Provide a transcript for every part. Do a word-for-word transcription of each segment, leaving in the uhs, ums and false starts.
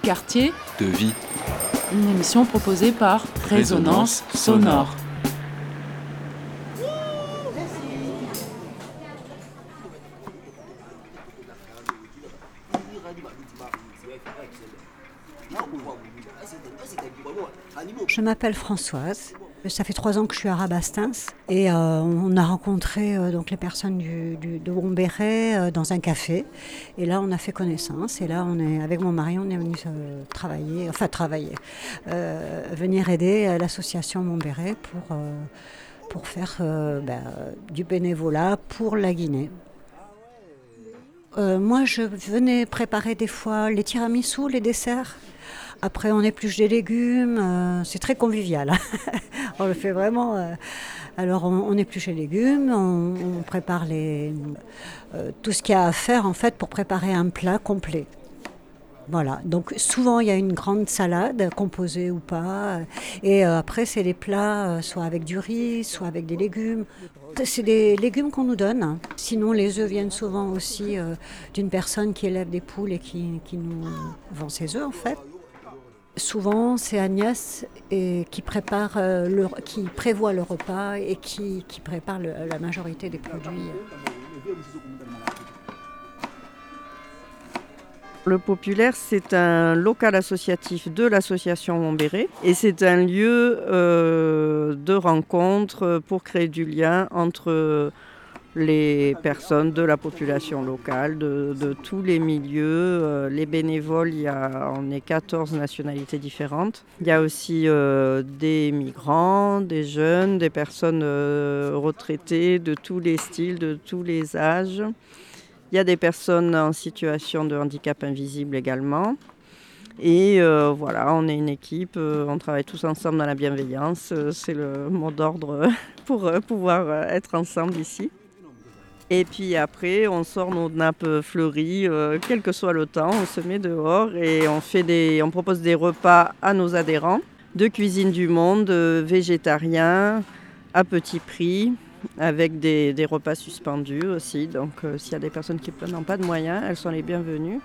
quartier, de vie. Une émission proposée par Résonance, Résonance Sonore. Je m'appelle Françoise. Ça fait trois ans que je suis à Rabastens et euh, on a rencontré euh, donc les personnes du, du, de Montbéret euh, dans un café. Et là, on a fait connaissance. Et là, on est avec mon mari, on est venu euh, travailler, enfin travailler, euh, venir aider euh, l'association Montbéret pour euh, pour faire euh, ben, du bénévolat pour la Guinée. Euh, moi, je venais préparer des fois les tiramisus, les desserts. Après, on épluche des légumes, euh, c'est très convivial. On le fait vraiment. Euh, alors, on, on épluche les légumes, on, on prépare les, euh, tout ce qu'il y a à faire en fait pour préparer un plat complet. Voilà. Donc, souvent, il y a une grande salade, composée ou pas. Et euh, après, c'est les plats, euh, soit avec du riz, soit avec des légumes. C'est des légumes qu'on nous donne. Sinon, les œufs viennent souvent aussi euh, d'une personne qui élève des poules et qui, qui nous vend ses œufs, en fait. Souvent, c'est Agnès et qui, prépare, euh, le, qui prévoit le repas et qui, qui prépare le, la majorité des produits. Le Populaire, c'est un local associatif de l'association Montbéret et c'est un lieu euh, de rencontre pour créer du lien entre les personnes de la population locale, de, de tous les milieux. Euh, les bénévoles, il y a, on est quatorze nationalités différentes. Il y a aussi euh, des migrants, des jeunes, des personnes euh, retraitées de tous les styles, de tous les âges. Il y a des personnes en situation de handicap invisible également. Et euh, voilà, on est une équipe, euh, on travaille tous ensemble dans la bienveillance. Euh, c'est le mot d'ordre pour euh, pouvoir euh, être ensemble ici. Et puis après, on sort nos nappes fleuries, euh, quel que soit le temps, on se met dehors et on, fait des, on propose des repas à nos adhérents de cuisine du monde, euh, végétariens, à petit prix, avec des, des repas suspendus aussi. Donc euh, s'il y a des personnes qui n'ont pas de moyens, elles sont les bienvenues.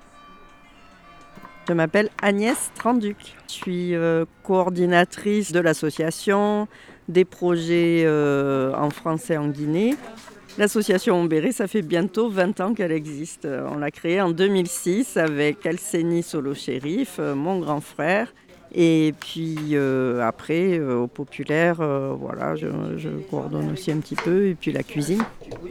Je m'appelle Agnès Tranduc. Je suis euh, coordinatrice de l'association, des projets euh, en France et en Guinée. L'association Montbéret, ça fait bientôt vingt ans qu'elle existe. On l'a créée en deux mille six avec Alcénie Solo-Chérif, mon grand frère. Et puis euh, après, euh, au Populaire, euh, voilà, je, je coordonne aussi un petit peu. Et puis la cuisine.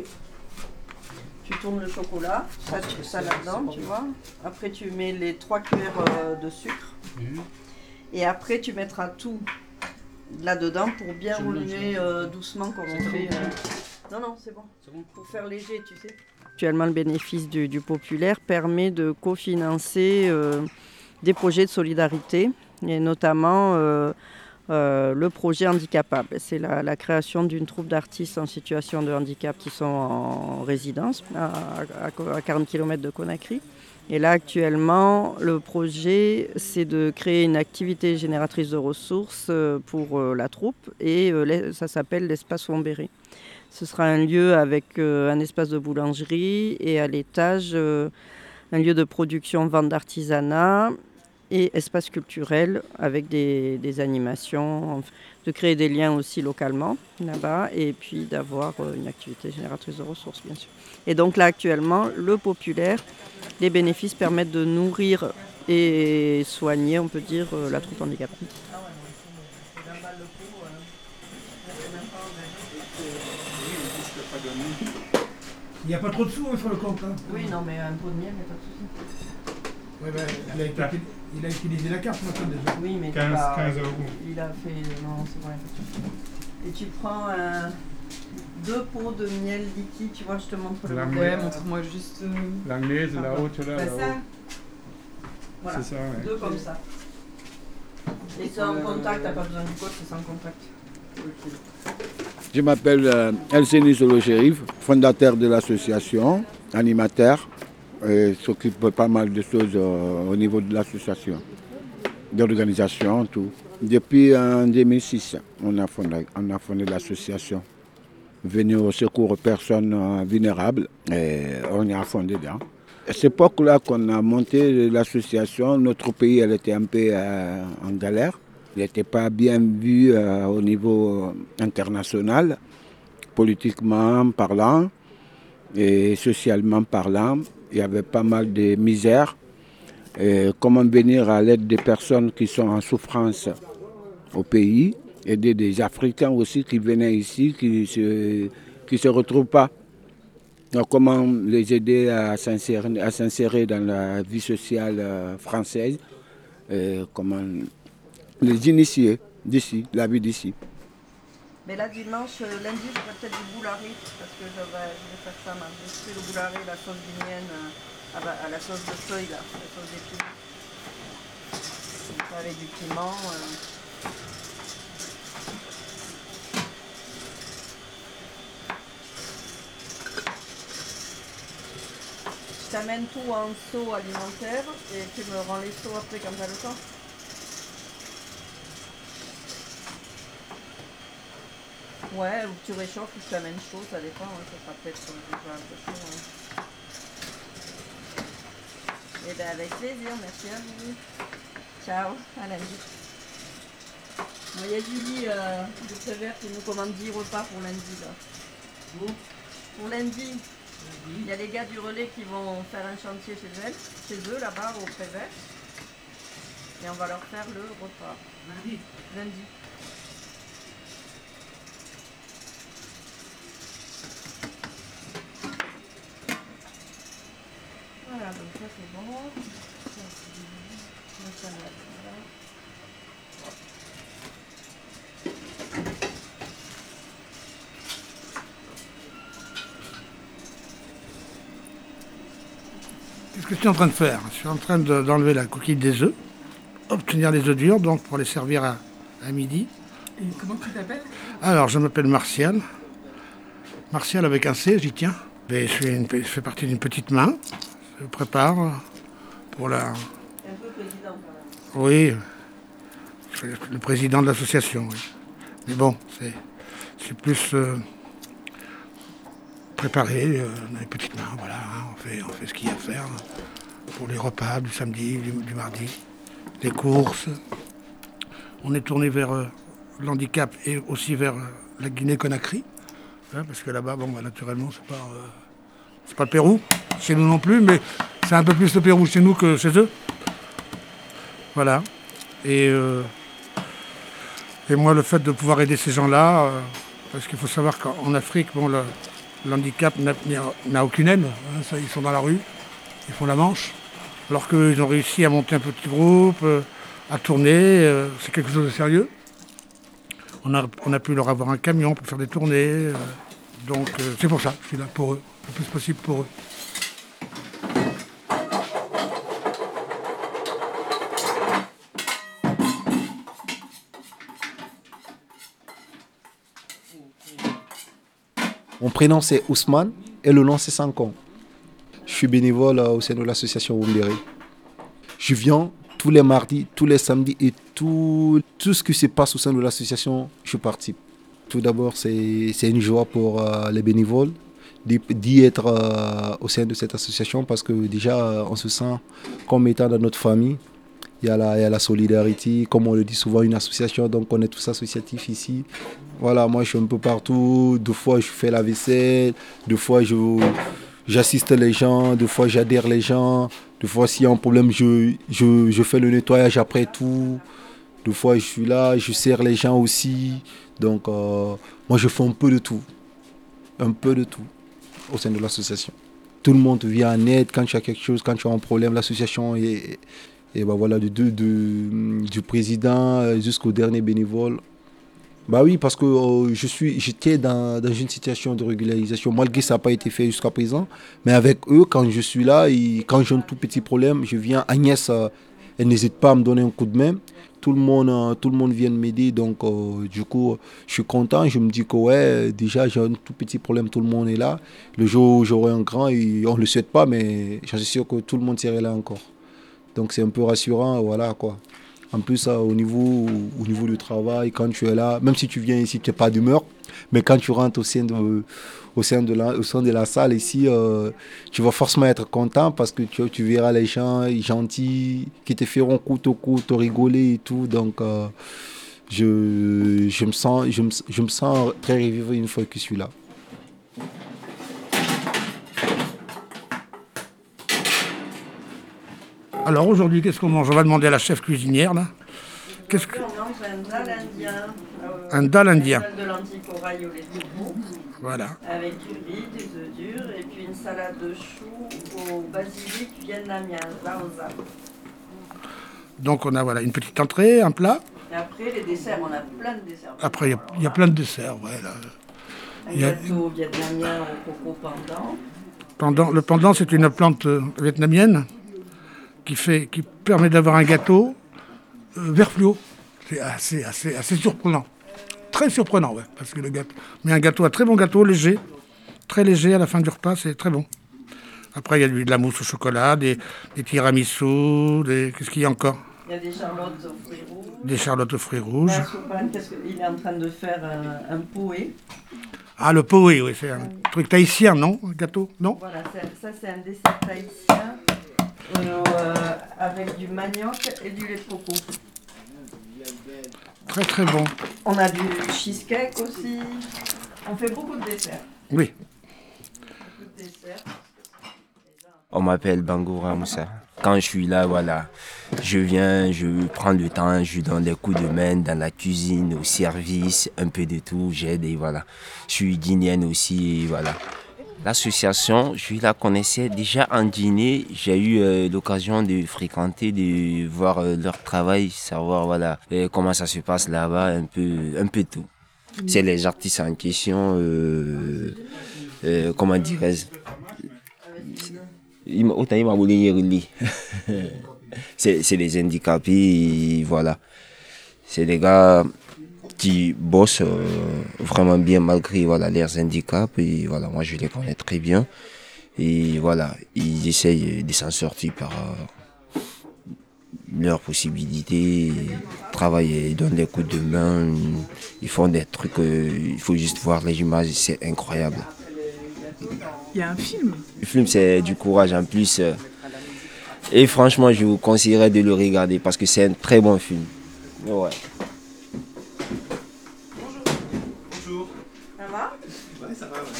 Tu tournes le chocolat, ça, ça là-dedans, tu vois. Après, tu mets les trois cuillères euh, de sucre. Et après, tu mettras tout là-dedans pour bien remuer euh, doucement comme on fait. Euh... Non, non, c'est bon. c'est bon. Pour faire léger, tu sais. Actuellement, le bénéfice du, du Populaire permet de cofinancer euh, des projets de solidarité, et notamment euh, euh, le projet Handicapable. C'est la, la création d'une troupe d'artistes en situation de handicap qui sont en résidence à, à, à quarante kilomètres de Conakry. Et là, actuellement, le projet, c'est de créer une activité génératrice de ressources pour euh, la troupe et euh, ça s'appelle l'Espace Montbéret. Ce sera un lieu avec euh, un espace de boulangerie et à l'étage, euh, un lieu de production, vente d'artisanat et espace culturel avec des, des animations, de créer des liens aussi localement là-bas et puis d'avoir euh, une activité génératrice de ressources, bien sûr. Et donc là, actuellement, le Populaire, les bénéfices permettent de nourrir et soigner, on peut dire, euh, la troupe handicapée. Il n'y a pas trop de sous hein, sur le compte. Hein. Oui, non, mais un pot de miel, il n'y a pas de souci. Ouais, ben, il, a été, il a utilisé la carte maintenant déjà. Oui, mais quinze, pas, quinze euros. Il a fait. Non, c'est vrai. Et tu prends un, deux pots de miel liquide, tu vois, je te montre le modèle. Ouais, montre-moi juste. Euh... L'anglaise, la haute, là. Bah, là-haut. ça. Voilà, c'est ça, ouais. deux comme ça. Et c'est en contact, t'as pas besoin du code, c'est sans contact. Je m'appelle euh, Alcénie Solo-Chérif, fondateur de l'association, animateur, et s'occupe de pas mal de choses euh, au niveau de l'association, d'organisation, tout. Depuis en deux mille six, on a fondé, on a fondé l'association, venu au secours aux personnes euh, vulnérables, et on y a fondé dedans. À cette époque-là qu'on a monté l'association, notre pays elle était un peu euh, en galère. Il n'était pas bien vu euh, au niveau international, politiquement parlant et socialement parlant. Il y avait pas mal de misère. Et comment venir à l'aide des personnes qui sont en souffrance au pays, aider des Africains aussi qui venaient ici, qui ne se, qui se retrouvent pas. Donc, comment les aider à s'insérer, à s'insérer dans la vie sociale euh, française, et comment les initier d'ici, la vie d'ici. Mais là, dimanche, lundi, je ferai peut-être du boulari, parce que je vais, je vais faire ça. Je fais le boulari, la sauce guinéenne, euh, à, à la sauce de feuille, là, la sauce d'épices. Avec du piment. Euh. Je t'amène tout en seau alimentaire et tu me rends les seaux après quand t'as le temps. Ouais, ou tu réchauffes ou je t'amène chaud, ça dépend, hein, ça sera peut-être déjà un peu chaud. Hein. Et bien avec plaisir, merci à vous. Ciao, à lundi. Il y a Julie euh, de Prévert qui nous commande dix repas pour lundi. Là. Où ? Pour lundi. Il y a les gars du relais qui vont faire un chantier chez elles, chez eux là-bas au Prévert. Et on va leur faire le repas. Lundi. Lundi. Voilà, donc ça c'est bon. Ça c'est le salade. Voilà. Qu'est-ce que je suis en train de faire? Je suis en train de, d'enlever la coquille des œufs, obtenir les œufs durs donc pour les servir à, à midi. Et comment tu t'appelles? Alors, je m'appelle Martial. Martial avec un C, j'y tiens. Et je, suis une, je fais partie d'une petite main. Je prépare pour la... Un peu président. Oui, je suis le président de l'association, oui. Mais bon, c'est, c'est plus euh, préparé euh, dans les petites mains, voilà. Hein, on, fait, on fait ce qu'il y a à faire pour les repas du samedi, du, du mardi, les courses. On est tourné vers euh, l'handicap et aussi vers euh, la Guinée-Conakry. Hein, parce que là-bas, bon, bah, naturellement, c'est pas, euh, c'est pas le Pérou, chez nous non plus, mais c'est un peu plus le Pérou chez nous que chez eux. Voilà. Et, euh, et moi, le fait de pouvoir aider ces gens-là, euh, parce qu'il faut savoir qu'en Afrique, bon, le, l'handicap n'a, n'a aucune aide. Hein, ça, ils sont dans la rue, ils font la manche. Alors qu'ils ont réussi à monter un petit groupe, euh, à tourner, euh, c'est quelque chose de sérieux. On a, on a pu leur avoir un camion pour faire des tournées. Euh, donc euh, c'est pour ça, je suis là pour eux, le plus possible pour eux. Mon prénom c'est Ousmane et le nom c'est Sanko. Je suis bénévole au sein de l'association Wombéré. Je viens tous les mardis, tous les samedis et tout, tout ce qui se passe au sein de l'association, je participe. Tout d'abord, c'est, c'est une joie pour euh, les bénévoles d'y, d'y être euh, au sein de cette association parce que déjà, euh, on se sent comme étant dans notre famille. Il y a la, il y a la solidarité, comme on le dit souvent, une association, donc on est tous associatifs ici. Voilà, moi je suis un peu partout, deux fois je fais la vaisselle, deux fois je, j'assiste les gens, deux fois j'adhère les gens, deux fois s'il y a un problème je, je, je fais le nettoyage après tout, deux fois je suis là, je sers les gens aussi, donc euh, moi je fais un peu de tout, un peu de tout au sein de l'association. Tout le monde vient en aide quand tu as quelque chose, quand tu as un problème, l'association est... Et ben voilà, du, du, du, du président jusqu'au dernier bénévole. Bah oui, parce que euh, je suis, j'étais dans, dans une situation de régularisation, malgré que ça n'a pas été fait jusqu'à présent. Mais avec eux, quand je suis là, et quand j'ai un tout petit problème, je viens, Agnès, euh, elle n'hésite pas à me donner un coup de main. Tout le monde, euh, tout le monde vient m'aider, donc euh, du coup, je suis content. Je me dis que ouais, déjà j'ai un tout petit problème, tout le monde est là. Le jour où j'aurai un grand, et on ne le souhaite pas, mais j'en suis sûr que tout le monde serait là encore. Donc c'est un peu rassurant, voilà quoi. En plus, au niveau, au niveau du travail, quand tu es là, même si tu viens ici, tu n'es pas d'humeur, Mais quand tu rentres au sein de, au sein de, la, au sein de la salle ici, euh, tu vas forcément être content parce que tu, tu verras les gens gentils qui te feront coûte au coûte rigoler et tout. Donc, euh, je, je, me sens, je, me, je me sens très revivre une fois que je suis là. Alors aujourd'hui, qu'est-ce qu'on mange? On va demander à la chef cuisinière là. Qu'est-ce que... On mange un dal indien. Euh, Un dal indien. Un de lentilles corail au lait de coco, Voilà. avec du riz, des œufs durs et puis une salade de choux au basilic vietnamien, zaoza. Donc on a voilà, une petite entrée, un plat. Et après les desserts, on a plein de desserts. Après, il y a- il y, a plein de desserts. Ouais, là. Un il y a- gâteau vietnamien au coco pendant. Pendant, le pendant, c'est une plante euh, vietnamienne qui, fait, qui permet d'avoir un gâteau euh, vert fluo. C'est assez, assez, assez surprenant. Très surprenant, ouais. Parce que le gâteau. Mais un gâteau, un très bon gâteau, léger. Très léger à la fin du repas, c'est très bon. Après, il y a du- de la mousse au chocolat, des, des tiramisu, des. Qu'est-ce qu'il y a encore? Il y a des charlottes aux fruits rouges. Des charlottes aux fruits rouges. La soupane, qu'est-ce qu'il est en train de faire un, un poé. Ah, le poé, oui, c'est un truc tahitien, non? Un gâteau, non? Voilà, c'est- ça c'est un dessert tahitien euh, euh, avec du manioc et du lait de coco. Très très bon. On a du cheesecake aussi. On fait beaucoup de desserts. Oui. Beaucoup de desserts. On m'appelle Bangoura Moussa. Quand je suis là, voilà, je viens, je prends le temps, je donne des coups de main dans la cuisine, au service, un peu de tout, j'aide et voilà. Je suis guinéenne aussi et voilà. L'association, je la connaissais déjà en Guinée. J'ai eu euh, l'occasion de fréquenter, de voir euh, leur travail, savoir voilà euh, comment ça se passe là-bas, un peu, un peu tout. C'est les artistes en question, euh, euh, comment dirais-je. Il m'a- autant il m'a voulu y relier. C'est c'est les handicapés, et voilà. C'est des gars qui bossent euh, vraiment bien malgré voilà, leurs handicaps. Et voilà, moi je les connais très bien. Et voilà, ils essayent de s'en sortir par euh, leurs possibilités. Ils travaillent, ils donnent des coups de main. Ils font des trucs, euh, il faut juste voir les images, c'est incroyable. Il y a un film. Le film, c'est du courage en plus. euh, Et franchement, je vous conseillerais de le regarder parce que c'est un très bon film. Ouais. Ça va? Ouais, ça va, ouais.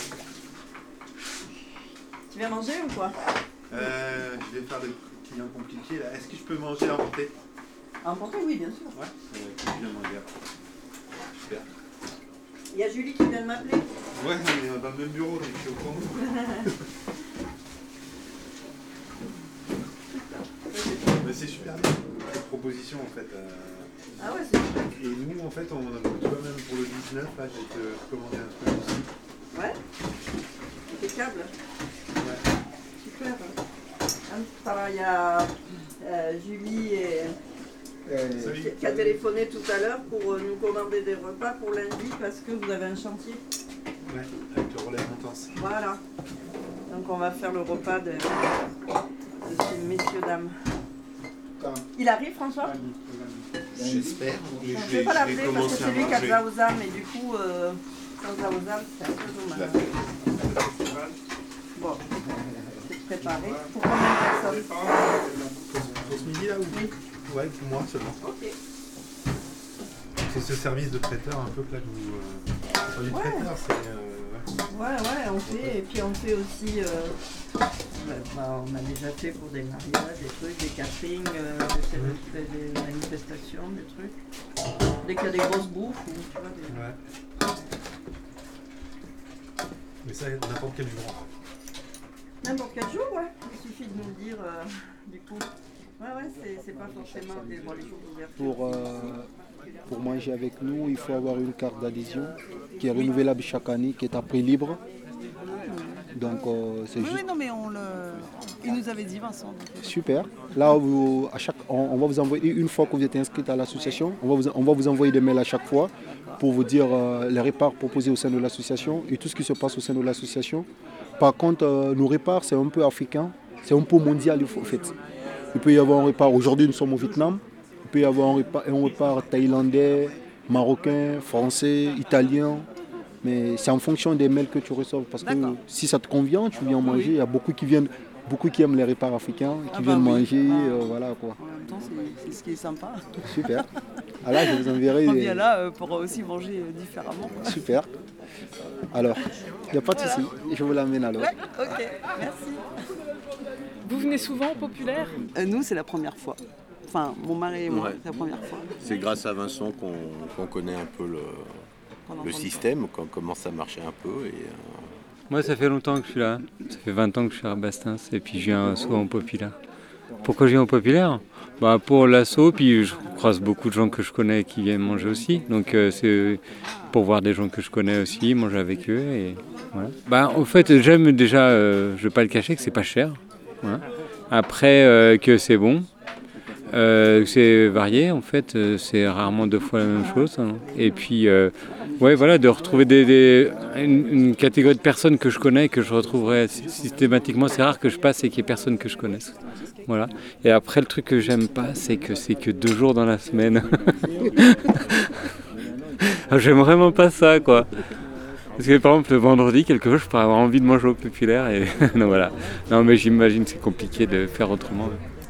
Tu viens manger ou quoi? Euh, je vais faire des clients compliqués là. Est-ce que je peux manger à emporter? Emporter, oui, bien sûr. Ouais, euh, je viens manger. Super. Il y a Julie qui vient de m'appeler. Ouais, on est dans le même bureau, donc je suis au courant. Mais c'est super bien, cette proposition en fait. euh, Ah ouais, c'est super. Et nous en fait, on, tu vois même pour le dix-neuf, là, je vais te commander un truc aussi. Ouais. Impeccable. Ouais. Super. Hein, alors, il y a euh, Julie et, Salut. qui, qui a téléphoné tout à l'heure pour euh, nous commander des repas pour lundi parce que vous avez un chantier. Ouais, avec le relais intense. Voilà. Donc on va faire le repas de, de ces messieurs dames. Il arrive, François? J'espère. Mais On ne je peut vais, pas je vais l'appeler parce que commencer c'est à lui qui a manger. Zaouzam et du coup, euh, sans Zaouzam, c'est un peu Je dommage. l'appelle. Bon, c'est préparé. Pour combien de personnes? Pour ce midi là ou Oui. Ouais, pour moi seulement. Ok. C'est ce service de traiteur un peu que là que vous. Euh... c'est pas du Ouais. traiteur, c'est. Euh... Ouais, ouais, on fait. Et puis on fait aussi. Euh, ouais, bah, on a déjà fait pour des mariages, des trucs, des caterings, euh, des, des, des manifestations, des trucs. Dès qu'il y a des grosses bouffes, ou tu vois, des... Ouais. Mais ça, n'importe quel jour. N'importe quel jour, ouais. Il suffit de nous le dire, euh, du coup. Ouais, ouais, c'est, c'est pas forcément des, bon, les jours d'ouverture. Pour, euh, pour manger avec nous, il faut avoir une carte d'adhésion qui est renouvelable chaque année, qui est à prix libre. Donc euh, c'est Oui, juste oui, non, mais on le... il nous avait dit, Vincent. donc, euh, super. Là, vous, à chaque, on, on va vous envoyer, une fois que vous êtes inscrit à l'association, on va, vous, on va vous envoyer des mails à chaque fois pour vous dire euh, les repas proposés au sein de l'association et tout ce qui se passe au sein de l'association. Par contre, euh, nos repas, c'est un peu africain, c'est un peu mondial en fait. Il peut y avoir un repas, aujourd'hui nous sommes au Vietnam, il peut y avoir un repas, un repas thaïlandais, marocain, français, italien. Mais c'est en fonction des mails que tu reçois. Parce que D'accord. si ça te convient, tu viens manger. Il y a beaucoup qui viennent, beaucoup qui aiment les repas africains, qui Ah bah viennent oui. manger. Ah. euh, voilà quoi. En même temps, c'est c'est ce qui est sympa. Super. Ah là, je vous enverrai. On des- vient là euh, pour aussi manger euh, différemment. quoi. Super. Alors, il n'y a pas de Voilà. souci. Je vous l'amène alors. Ouais, ok, merci. Vous venez souvent au Populaire ? Euh, nous, c'est la première fois. Enfin, mon mari et moi, Ouais. c'est la première fois. C'est grâce à Vincent qu'on qu'on connaît un peu le, qu'on le entend système, qu'on commence à marcher un peu. Et, euh, Moi, ça fait longtemps que je suis là. Ça fait vingt ans que je suis à Rabastens et puis je viens souvent au Populaire. Pourquoi je viens au Populaire ? Bah, pour l'assaut, puis je croise beaucoup de gens que je connais qui viennent manger aussi. Donc euh, c'est pour voir des gens que je connais aussi, manger avec eux. Et voilà. Bah, en fait, j'aime déjà, euh, je ne vais pas le cacher, que c'est pas cher. Voilà. Après, euh, que c'est bon. Euh, que c'est varié, en fait, euh, c'est rarement deux fois la même chose. Hein. Et puis, euh, ouais, voilà, de retrouver des, des- une, une catégorie de personnes que je connais, que je retrouverai sy- systématiquement. C'est rare que je passe et qu'il y ait personne que je connaisse. Voilà. Et après, le truc que j'aime pas, c'est que c'est que deux jours dans la semaine. J'aime vraiment pas ça, quoi. Parce que par exemple, le vendredi, quelquefois, je pourrais avoir envie de manger au Populaire. Et non, voilà. Non, mais j'imagine que c'est compliqué de faire autrement.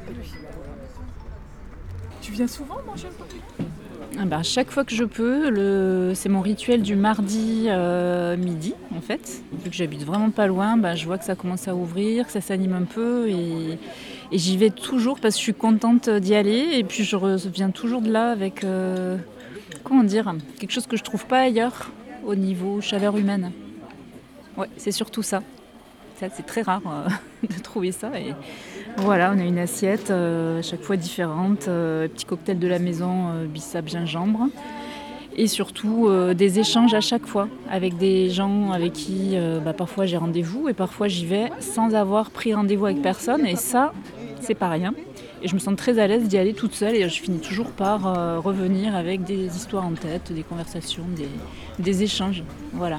Tu viens souvent manger au Populaire ? Ah bah, chaque fois que je peux, le... c'est mon rituel du mardi euh, midi en fait. Vu que j'habite vraiment pas loin, bah, je vois que ça commence à ouvrir, que ça s'anime un peu et, et j'y vais toujours parce que je suis contente d'y aller et puis je reviens toujours de là avec euh, comment dire, quelque chose que je trouve pas ailleurs au niveau chaleur humaine. Ouais, c'est surtout ça. Ça, c'est très rare euh, de trouver ça. Et voilà, on a une assiette euh, à chaque fois différente, euh, petit cocktail de la maison, euh, bissap, gingembre. Et surtout euh, des échanges à chaque fois avec des gens avec qui euh, bah, parfois j'ai rendez-vous et parfois j'y vais sans avoir pris rendez-vous avec personne. Et ça, c'est pas rien. Et je me sens très à l'aise d'y aller toute seule et je finis toujours par euh, revenir avec des histoires en tête, des conversations, des, des échanges. Voilà.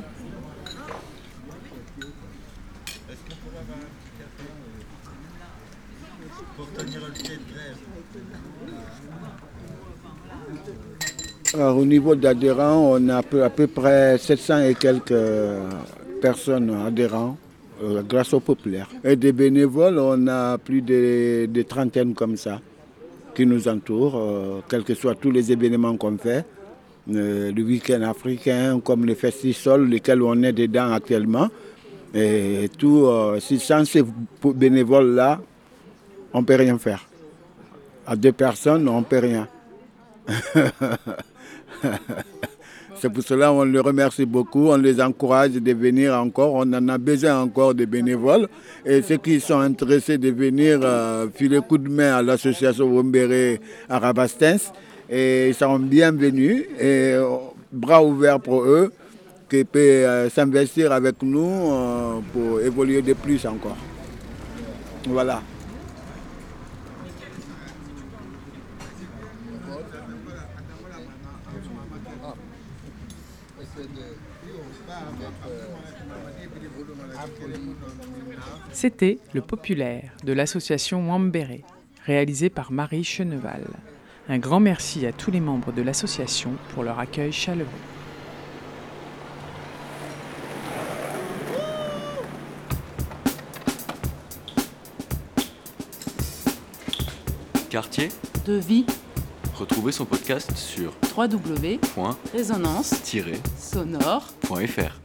Alors, au niveau d'adhérents, on a à peu, à peu près sept cents et quelques euh, personnes adhérents euh, grâce au Populaire. Et des bénévoles, on a plus de, de trentaines comme ça qui nous entourent, euh, quels que soient tous les événements qu'on fait. Euh, le week-end africain, comme le Festisol, lesquels on est dedans actuellement. Et tout, euh, si sans ces bénévoles-là, on ne peut rien faire. À deux personnes, on ne peut rien. C'est pour cela qu'on les remercie beaucoup, on les encourage de venir encore, on en a besoin encore de bénévoles. Et ceux qui sont intéressés de venir euh, filer coup de main à l'association Wombéré à Rabastens, et ils sont bienvenus et euh, bras ouverts pour eux, qui peuvent euh, s'investir avec nous euh, pour évoluer de plus encore. Voilà. C'était Le Populaire de l'association Wambéré, réalisé par Marie Cheneval. Un grand merci à tous les membres de l'association pour leur accueil chaleureux. Quartier De vie, Retrouvez son podcast sur w w w point résonance sonore tiret sonore point f r.